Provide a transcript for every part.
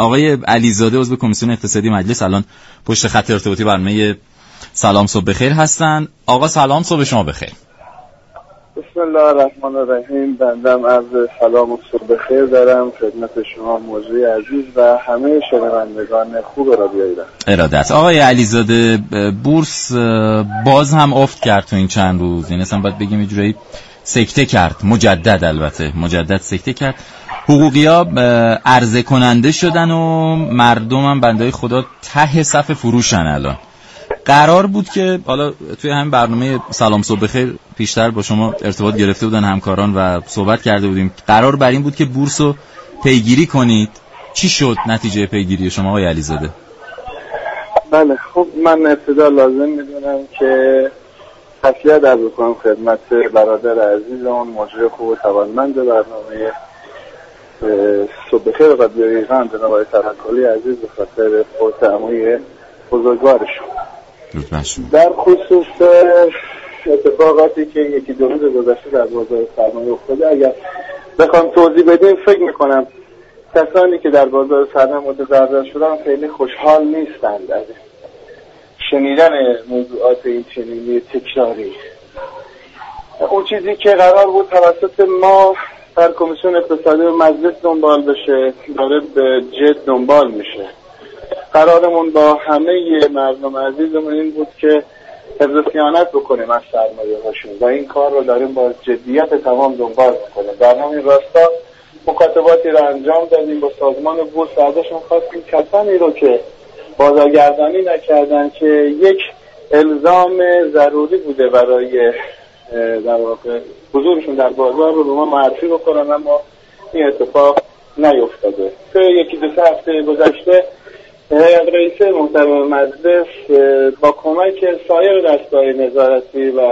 آقای علیزاده عضو کمیسیون اقتصادی مجلس الان پشت خط ارتباطی برنامه سلام صبح بخیر هستن. آقا سلام، صبح شما بخیر. بسم الله الرحمن الرحیم. بندم عرض سلام و صبح بخیر دارم خدمت شما موضوع عزیز و همه شنوندگان خوب رادیو ایران. ارادت. آقای علیزاده، بورس باز هم افت کرد تو این چند روز، این اصلا باید بگیم یه جورایی سکته کرد، مجدد سکته کرد. حقوقی‌ها عرضه کننده شدن و مردم هم بندهای خدا ته صف فروشن. الان قرار بود که حالا توی همین برنامه سلام صبح بخیر پیشتر با شما ارتباط گرفته بودن همکاران و صحبت کرده بودیم، قرار بر این بود که بورس رو پیگیری کنید. چی شد نتیجه پیگیری شما آقای علیزاده؟ بله، خب من ابتدا لازم میدونم که تسلیت عرض کنم خدمت برادر عزیزمون مجری خوب و توانمند برنامه صبح بخیر رادیو ایران جناب آقای توکلی عزیز به خاطر فوت عموی بزرگوارشون. در خصوص اتفاقاتی که یکی دو روز گذشته در بازار سرمایه افتاده اگر بخوام توضیح بدیم، فکر میکنم کسانی که در بازار سرمایه متضرر شدن خیلی خوشحال نیستند از شنیدن موضوعات این چنینی تکراری. اون چیزی که قرار بود توسط ما در کمیسیون اقتصادی و مجلس دنبال بشه داره به جد دنبال میشه. قرارمون با همه مردم عزیزمون این بود که حفظ صیانت بکنیم از سرمایه هاشون و این کار رو داریم با جدیت تمام دنبال میکنیم. در همین راستا مکاتباتی رو انجام دادیم با سازمان بورس، ازشون خواستیم کسانی رو که بازارگردانی نکردن که یک الزام ضروری بوده برای در واقع حضورشون در بازار رو به ما معرفی بکنن، اما این اتفاق نیفتاده. که یکی دو هفته گذشته رئیس محترم مجلس با کمک سایر دستگاه نظارتی و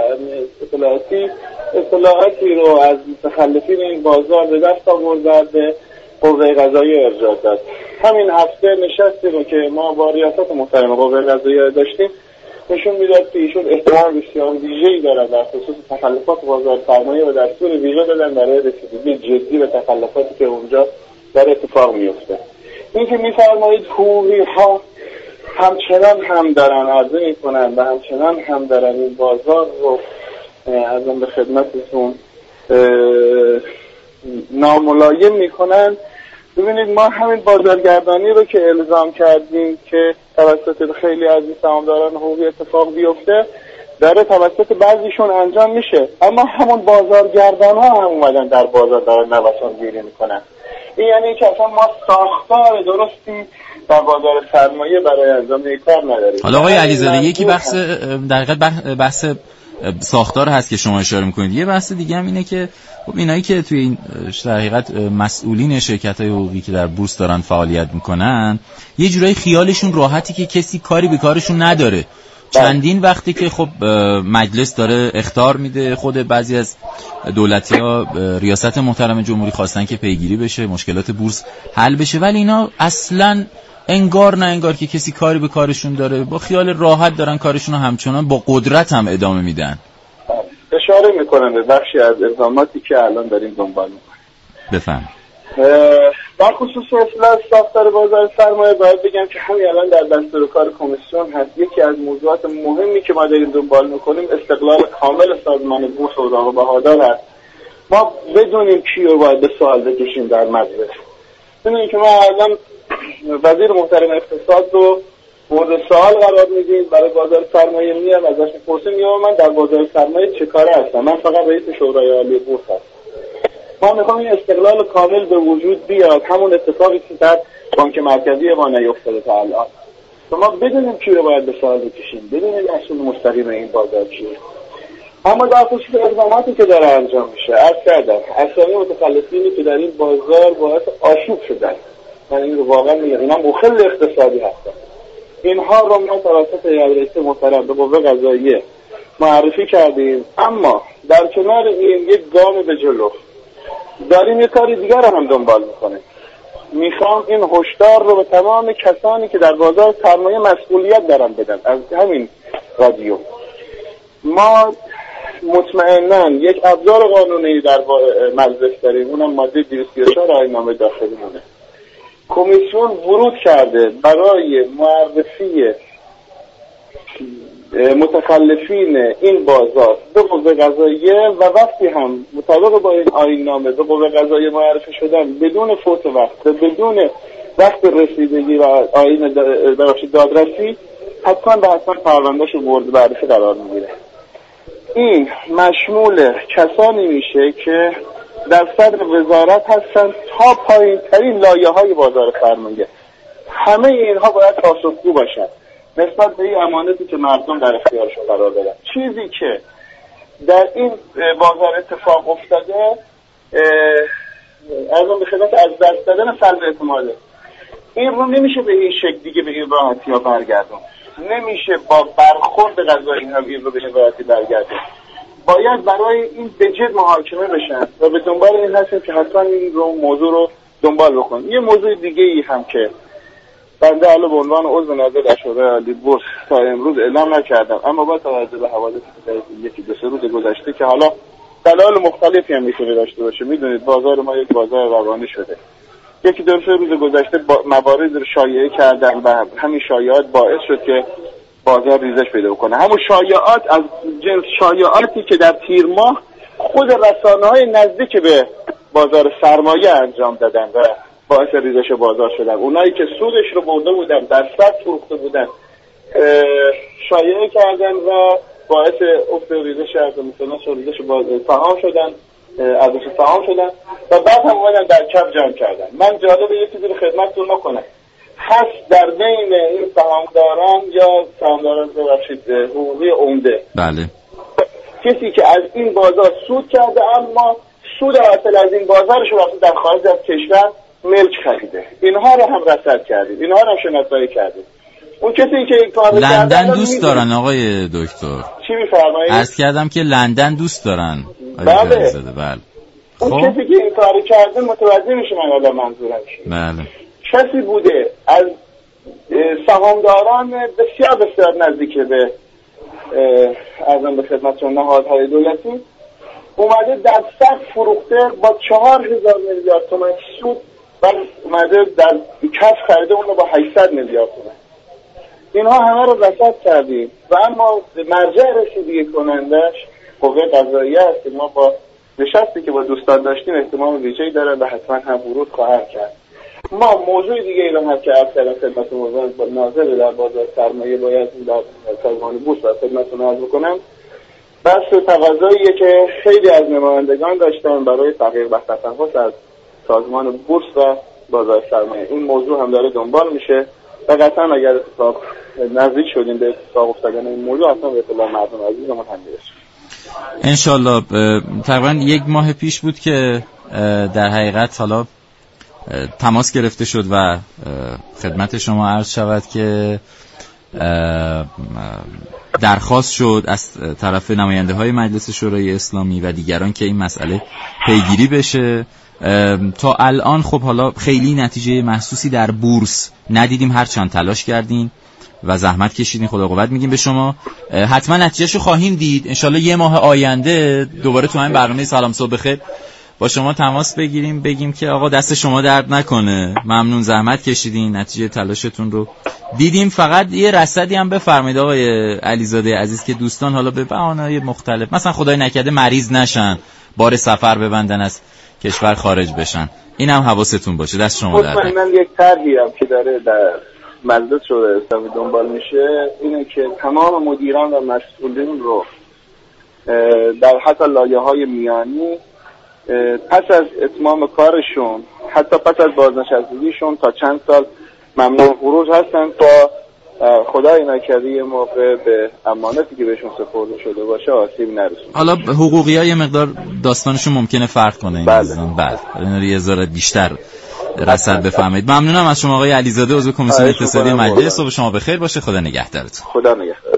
اطلاعاتی رو از متخلفین این بازار به دست آورد به قوه قضاییه ارجاع داد. همین هفته نشستی رو که ما با ریاست محترم قوه قضاییه داشتیم نشون میداد که ایشون احتمال بسیار ویژه‌ای دارن در خصوص تخلفات بازار سرمایه و دستور ویژه دادن برای رسیدگی جدی به تخلفاتی که اونجا در اتفاق میفته. این که میفرمایید حقوقی ها همچنان هم دارن عرضه میکنن و همچنان هم دارن این بازار رو ازم به خدمتتون ناملایم میکنن. ببینید ما همین بازارگردانی رو که الزام کردیم که توسط خیلی از این سهامداران حقوقی اتفاق بیفته داره توسط بعضیشون انجام میشه، اما همون بازارگردان ها هم اومدن در بازار دارن نوسان گیری میکنن. این یعنی که اصلا ما ساختار درستی در بازار سرمایه برای انجام این کار نداریم. حالا آقای علیزاده یکی بحث ساختار هست که شما اشاره میکنید، یه بحث دیگه هم اینه که خب اینایی که توی این در حقیقت مسئولین شرکت‌های حقوقی که در بورس دارن فعالیت میکنن یه جورایی خیالشون راحتی که کسی کاری به کارشون نداره. چندین وقتی که خب مجلس داره اخطار میده، خود بعضی از دولتی‌ها ریاست محترم جمهوری خواستن که پیگیری بشه، مشکلات بورس حل بشه، ولی اینا اصلاً انگار نه انگار که کسی کاری به کارشون داره، با خیال راحت دارن کارشون رو همچنان با قدرت هم ادامه میدن. اشاره میکنم به بخشی از الزاماتی که الان داریم دنبال میکنیم. بفهم. در خصوص اصلاح ساختار بازار سرمایه باید بگم که همین الان در دستور کار کمیسیون هست. یکی از موضوعات مهمی که ما داریم دنبال میکنیم استقلال کامل سازمان بورس و اوراق بهادار است. ما بدونیم کی رو باید به سوال بکشیم در مجلس. بدونیم که ما الان وزیر محترم اقتصاد رو مورد سوال قرار میدیم برای بازار سرمایه، میام ازش میپرسیم یا من در بازار سرمایه چه کاره هستم، من فقط رئیس شورای عالی بورس هستم. ما میخوام این استقلال کامل به وجود بیاد، همون اتفاقی که در بانک مرکزی ما نیفتاده تا الان. ما بدونیم کی رو باید به سوال بکشیم، بدونیم اصول مستقیم این بازار چیه. اما در خصوص اقداماتی که داره انجام میشه، عرض کردم اسامی متخلفینی که در این بازار باعث آشوب شدن، من این رو واقعا میگم، اینا مخل اقتصادی هستن. اینها رو ما توسط رئیس محترم به قوه قضاییه معرفی کردیم، اما در کنار این یک گام به جلو داریم یک کاری دیگر رو هم دنبال میکنیم. میخوام این هشدار رو به تمام کسانی که در بازار سرمایه مسئولیت دارن بدن از همین رادیو. ما مطمئناً یک ابزار قانونی در مجلس داریم، اونم ماده 234 آیین نامه داخلی مونه. کمیسیون ورود کرده برای معرفی متخلفین این بازار به قوه قضاییه و وقتی هم مطابق با این آیین نامه به قوه قضاییه معرفی شدن بدون فوت وقت و بدون وقت رسیدگی و آیین دادرسی حتما پروندهش رو مورد بررسی قرار میگیره. این مشمول کسانی میشه که در صدر وزارت هستن تا پایین ترین لایه های بازار سرمایه. همه اینها باید پاسخگو باشن نسبت به این امانتی که مردم در اختیارشون قرار دادن. چیزی که در این بازار اتفاق افتاده ارزم به خدمت از دست دادن سلب اعتماده. این رو نمیشه به این شکل دیگه به این راحتی ها برگردون، نمیشه با برخورد قضایی هم این رو به این راحتی برگردون. باید برای این به جد محاکمه بشن و به دنبال این هستیم که حتما این رو موضوع رو دنبال بکنیم. یه موضوع دیگه ای هم که بنده حالا به عنوان عضو نهاد شورای عالی بورس تا امروز اعلام نکردم، اما با توجه به حوادثی که یکی دو سه روز گذشته که حالا دلایل مختلفی هم میتونه داشته باشه، میدونید بازار ما یک بازار روانی شده. یکی دو سه روز گذشته موارد رو شایعه کردن و همین شایعات باعث شد که بازار ریزش پیدا کنه. همون شایعات از جنس شایعاتی که در تیر ماه خود رسانه‌های نزدیک به بازار سرمایه انجام دادن و باعث ریزش بازار شدن. اونایی که سودش رو برده بودن، در صد فروخته بودن، شایعه کردن و باعث افت ریزش مثلا ریزش سهام شدن، ارزش سهام شدن و بعد هم اومدن در کف جمع کردن. من جالب یه چیزی رو خدمتتون نکنم، هست در بین این سهامداران یا سهامداران حقوقی عمده، بله، کسی که از این بازار سود کرده اما سود حاصل از این بازارش رو در خارج از کشور ملک خریده. اینها رو هم رصد کردیم، اینها رو هم شناسایی کردیم. اون کسی که این کار لندن دوست دارن آقای دکتر. چی می‌فرمایید؟ عرض کردم که لندن دوست دارن. بله. خب اون کسی که این کار کرده متوجه میشه من حالا منظورم چیه. بله. کسی بوده از سهامداران بسیار بسیار نزدیک به ارزم به خدمتتون نهادهای دولتی اومده در صد فروخته با 4000 میلیارد تومان سود و اومده در کف خریده اون رو با 800 میلیارد تومان. اینها همه رو رصد کردیم و اما مرجع رسیدگی کنندش قوه قضاییه است که ما با نشستی که با دوستان داشتیم احتمال ویژه‌ای داره و حتما هم ورود خواهد کرد. ما موضوع دیگه ای رو هم که عرض کردم خدمت ناظر در بازار سرمایه باید در سازمان بورس و خدمتتون عرض بکنم، بحث تقاضاییه که خیلی از نمایندگان داشتن برای تحقیق و تفحص از سازمان بورس و بازار سرمایه. این موضوع هم داره دنبال میشه و قطعا اگر اتفاق نزدیک شدیم به اتفاق افتادن این موضوع اصلا به اطلاع مردم عزیزمون هم میرسیم انشالله. تقریبا یک ماه پیش بود که در حقیقت حالا تماس گرفته شد و خدمت شما عرض شود که درخواست شد از طرف نماینده های مجلس شورای اسلامی و دیگران که این مسئله پیگیری بشه. تا الان خب حالا خیلی نتیجه محسوسی در بورس ندیدیم، هرچند تلاش کردین و زحمت کشیدین، خدا قوت میگیم به شما. حتما نتیجهشو خواهیم دید انشالله. یه ماه آینده دوباره تو همین برنامه سلام صبح بخیر با شما تماس بگیریم، بگیم که آقا دست شما درد نکنه، ممنون زحمت کشیدین، نتیجه تلاشتون رو دیدیم. فقط یه رصدی هم بفرمایید آقای علیزاده عزیز که دوستان حالا به بهانه‌های مختلف مثلا خدای نکرده مریض نشن، بار سفر ببندن، از کشور خارج بشن، این هم حواستون باشه. دست شما درد نکنه. من یک طرحی هم که داره در مجلس شورای اسلامی دنبال میشه اینه که تمام مدیران و مسئولین رو در حتی لایه‌های میانی پس از اتمام کارشون، حتی پس از بازنشستگیشون تا چند سال ممنوع خروج هستن تا خدای نکرده یه موقع به امانتی که بهشون سپرده شده باشه آسیب نرسونه. حالا حقوقی‌ها یه مقدار داستانشون ممکنه فرق کنه این عزیزان. بله یه ذره بیشتر رصد بفرمایید. ممنونم از شما آقای علیزاده عضو کمیسیون اقتصادی مجلس. صبح شما بخیر باشه. خدا نگهدارتون. خدا نگهدار.